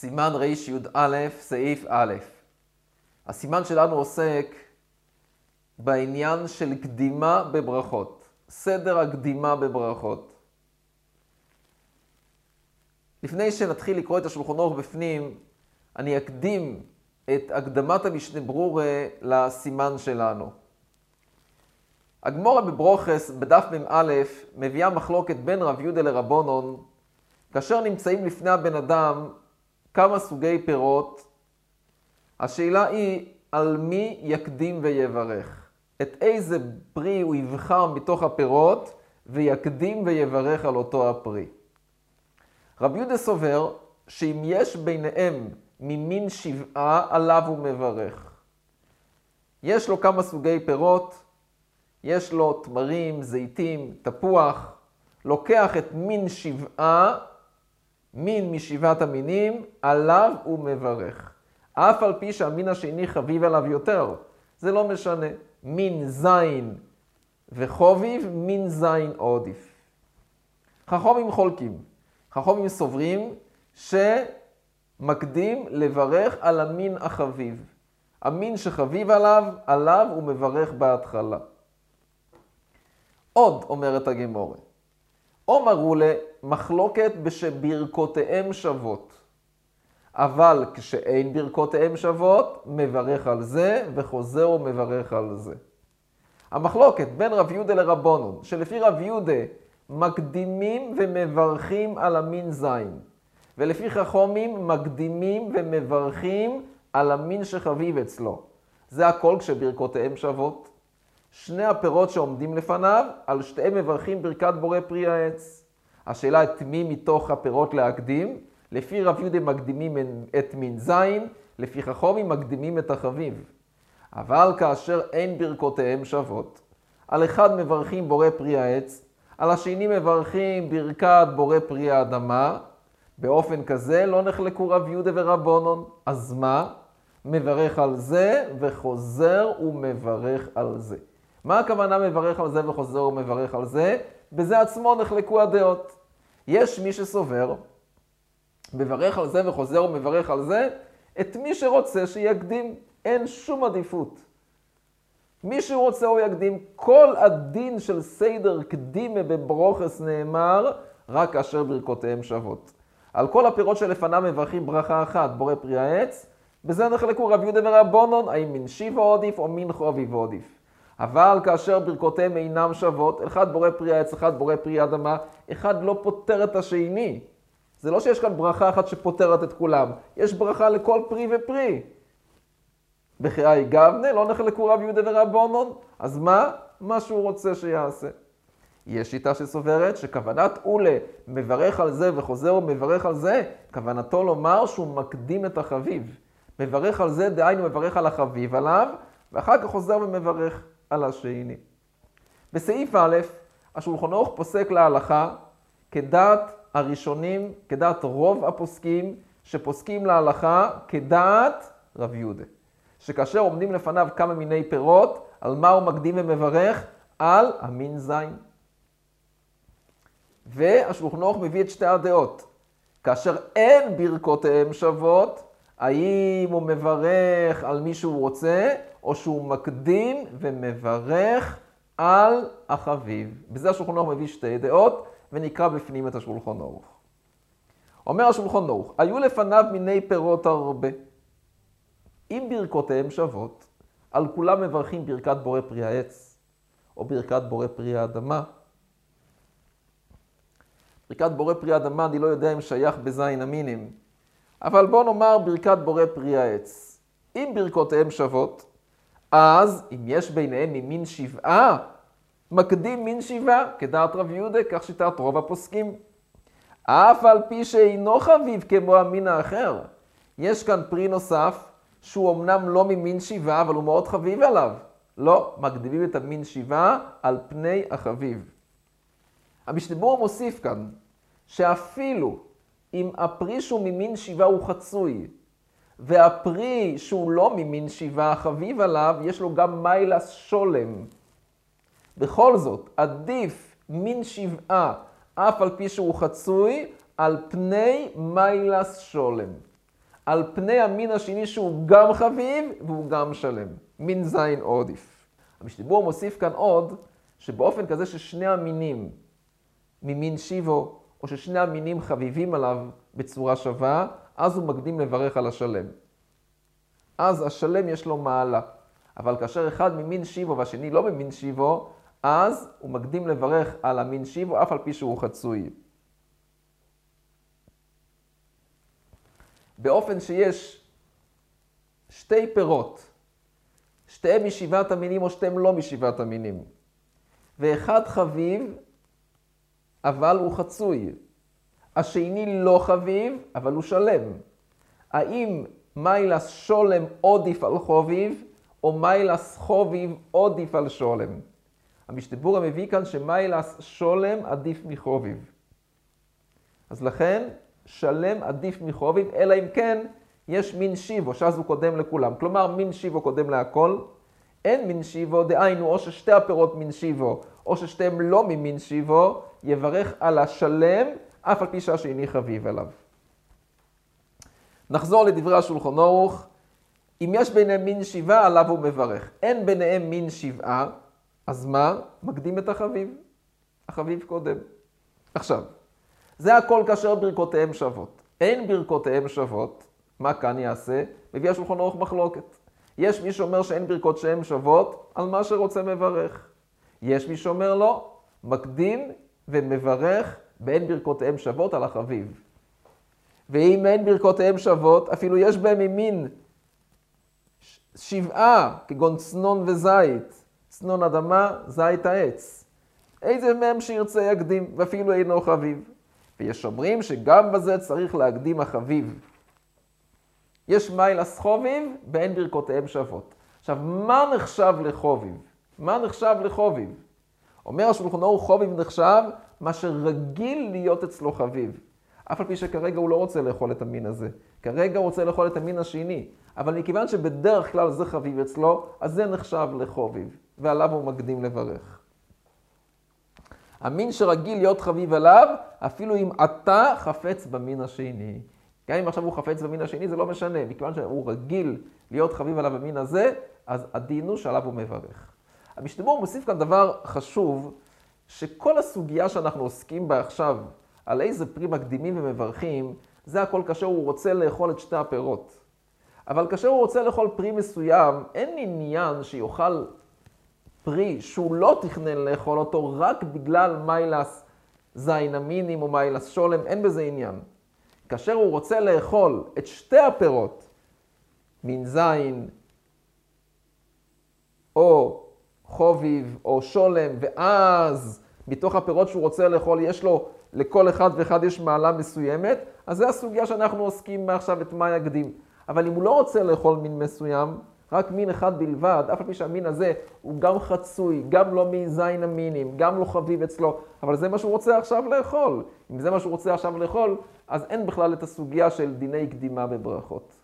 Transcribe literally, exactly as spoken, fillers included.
סימן רי"א, סעיף א'. הסימן שלנו עוסק בעניין של קדימה בברכות, סדר הקדימה בברכות. לפני שנתחיל לקרוא את השולחן ערוך בפנים, אני אקדים את הקדמת המשנה ברורה לסימן שלנו. הגמרא בברוכס בדף מ"א מביאה מחלוקת בין רב יהודה לרבונון, כאשר נמצאים לפני הבן אדם כמה סוגי פירות. השאלה היא על מי יקדים ויברך. את איזה פרי הוא יבחר מתוך הפירות ויקדים ויברך על אותו הפרי. רב יהודה סובר שאם יש ביניהם ממין שבעה, עליו הוא מברך. יש לו כמה סוגי פירות, יש לו תמרים, זיתים, תפוח, לוקח את מין שבעה, מין משבעת המינים, עליו הוא מברך. אף על פי שהמין השני חביב עליו יותר, זה לא משנה. מין זין וחוביב, מין זין עודיף. חכמים חולקים. חכמים סוברים שמקדים לברך על המין החביב. המין שחביב עליו, עליו הוא מברך בהתחלה. עוד אומרת הגמרא, אומרו למחלוקת בשברכותיהם שוות. אבל כשאין ברכותיהם שוות, מברך על זה וחוזר ומברך על זה. המחלוקת בין רב יהודה לרבונון, שלפי רב יהודה מקדימים ומברכים על המין זין, ולפי חכמים מקדימים ומברכים על המין שחביב אצלו. זה הכל כשברכותיהם שוות. שני הפירות שעומדים לפניו, על שתיהם מברכים ברכת בורא פרי העץ. השאלה את מי מתוך הפירות להקדים? לפי רב יהודה מקדימים את מין זין, לפי חכמים מקדימים את החביב. אבל כאשר אין ברכותיהם שוות, על אחד מברכים בורא פרי העץ, על השני מברכים ברכת בורא פרי האדמה, באופן כזה לא נחלקו רב יהודה ורבונון. אז מה? מברך על זה וחוזר ומברך על זה. מה הכוונה מברך על זה וחוזר ומברך על זה? בזה עצמו נחלקו הדעות. יש מי שסובר, מברך על זה וחוזר ומברך על זה, את מי שרוצה שיקדים. אין שום עדיפות. מי שרוצה הוא יקדים. כל הדין של סדר קדימה בברוכס נאמר רק כאשר ברכותיהם שוות. על כל הפירות שלפניו מברכים ברכה אחת, בורא פרי העץ. בזה נחלקו רב יהודה ורבונון, האם מין שבעה עודיף או מין חוביב עודיף. אבל כאשר ברכותיהם אינם שוות, אחד בורא פרי העץ, אחד בורא פרי אדמה, אחד לא פותר את השני. זה לא שיש כאן ברכה אחת שפותרת את כולם. יש ברכה לכל פרי ופרי. בחיי גבנה לא נחלקו רב יהודה ורבונון. אז מה? מה שהוא רוצה שיעשה. יש שיטה שסוברת שכוונת אולה מברך על זה וחוזר ומברך על זה, כוונתו לומר שהוא מקדים את החביב. מברך על זה, דהיינו מברך על החביב עליו, ואחר כך חוזר ומברך על השני. בסעיף א', השולחן ערוך פוסק להלכה כדעת הראשונים, כדעת רוב הפוסקים שפוסקים להלכה כדעת רב יהודה. שכאשר עומדים לפניו כמה מיני פירות, על מה הוא מקדים ומברך? על המין זין. והשולחן ערוך מביא את שתי הדעות. כאשר אין ברכותיהם שוות, האם הוא מברך על מי שהוא רוצה, או שהוא מקדים ומברך על החביב. בזה השולחן ערוך מביא שתי דעות, ונקרא בפנים את השולחן ערוך. אומר השולחן ערוך, היו לפניו מיני פירות הרבה. אם ברכותיהם שוות, על כולם מברכים ברכת בורא פרי העץ, או ברכת בורא פרי האדמה. ברכת בורא פרי האדמה, אני לא יודע אם שייך בזין המינים, אבל בוא נאמר ברכת בורא פרי העץ. אם ברכותיהם שוות, אז אם יש ביניהם ממין שבעה, מקדים מין שבעה, כדעת רב יהודה, כך שיטת רוב הפוסקים. אף על פי שאינו חביב כמו המין האחר, יש כאן פרי נוסף, שהוא אמנם לא ממין שבעה, אבל הוא מאוד חביב עליו. לא, מקדימים את המין שבעה על פני החביב. המשנה ברורה מוסיף כאן, שאפילו אם הפרי שהוא ממין שבעה הוא חצוי, והפרי שהוא לא ממין שבעה חביב עליו, יש לו גם מיילס שולם. בכל זאת, עדיף מין שבעה, אף על פי שהוא חצוי, על פני מיילס שולם. על פני המין השני שהוא גם חביב והוא גם שלם. מין זין עודיף. המשתברור מוסיף כאן עוד, שבאופן כזה ששני המינים ממין שיבו, או ששני המינים חביבים עליו בצורה שווה, אז הוא מקדים לברך על השלם. אז השלם יש לו מעלה. אבל כאשר אחד ממין שיבו והשני לא ממין שיבו, אז הוא מקדים לברך על המין שיבו, אף על פי שהוא חצוי. באופן שיש שתי פירות, שתיהם משבעת המינים או שתיהם לא משבעת המינים, ואחד חביב, אבל הוא חצוי. השני לא חביב, אבל הוא שלם. האם מיילס שולם עודיף על חוביב, או מיילס חוביב עודיף על שולם? המשתברור מביא כאן שמיילס שולם עדיף מחוביב. אז לכן, שלם עדיף מחוביב, אלא אם כן יש מין שיבו, שאז הוא קודם לכולם. כלומר, מין שיבו קודם להכל. אין מין שיבו, דהיינו, או ששתי הפירות מין שיבו, או ששתיהם לא ממין שיבו, יברך על השלם, אף על פי שהשני חביב עליו. נחזור לדברי השולחן ערוך. אם יש ביניהם מין שבעה, עליו הוא מברך. אין ביניהם מין שבעה, אז מה? מקדים את החביב. החביב קודם. עכשיו, זה הכל כאשר ברכותיהם שוות. אין ברכותיהם שוות, מה כאן יעשה? מביא השולחן ערוך מחלוקת. יש מי שאומר שאין ברכות שהן שוות, על מה שרוצה מברך. יש מי שאומר לא, מקדים ומברך באין ברכותיהם שוות על החביב. ואם אין ברכותיהם שוות, אפילו יש בהם ממין שבעה, כגון צנון וזית, צנון אדמה, זית העץ. איזה מהם שירצה יקדים, ואפילו אינו חביב. ויש אומרים שגם בזה צריך להקדים החביב. יש מיילס חוביב, באין ברכותיהם שוות. עכשיו, מה נחשב לחוביב? מה נחשב לחוביב? אומר השולחן ערוך, חוביב נחשב מה שרגיל להיות אצלו חביב. אף על פי שכרגע הוא לא רוצה לאכול את המין הזה. כרגע הוא רוצה לאכול את המין השני. אבל מכיוון שבדרך כלל זה חביב אצלו, אז זה נחשב לחוביב. ועליו הוא מקדים לברך. המין שרגיל להיות חביב עליו, אפילו אם אתה חפץ במין השני. גם אם עכשיו הוא חפץ במין השני, זה לא משנה. מכיוון שהוא רגיל להיות חביב עליו במין הזה, אז הדין הוא שעליו הוא מברך. המשתברור מוסיף כאן דבר חשוב, שכל הסוגיה שאנחנו עוסקים בה עכשיו, על איזה פרי מקדימים ומברכים, זה הכל כאשר הוא רוצה לאכול את שתי הפירות. אבל כאשר הוא רוצה לאכול פרי מסוים, אין עניין שיאכל פרי שהוא לא תכנן לאכול אותו רק בגלל מיילס זין המינים או מיילס שולם, אין בזה עניין. כאשר הוא רוצה לאכול את שתי הפירות, מין זין או חוביב או שולם, ואז מתוך הפירות שהוא רוצה לאכול יש לו, לכל אחד ואחד יש מעלה מסוימת, אז זה הסוגיה שאנחנו עוסקים מעכשיו את מה יקדים. אבל אם הוא לא רוצה לאכול מין מסוים, רק מין אחד בלבד, אף על פי שהמין הזה הוא גם חצוי, גם לא מזין המינים, גם לא חביב אצלו, אבל זה מה שהוא רוצה עכשיו לאכול. אם זה מה שהוא רוצה עכשיו לאכול, אז אין בכלל את הסוגיה של דיני קדימה בברכות.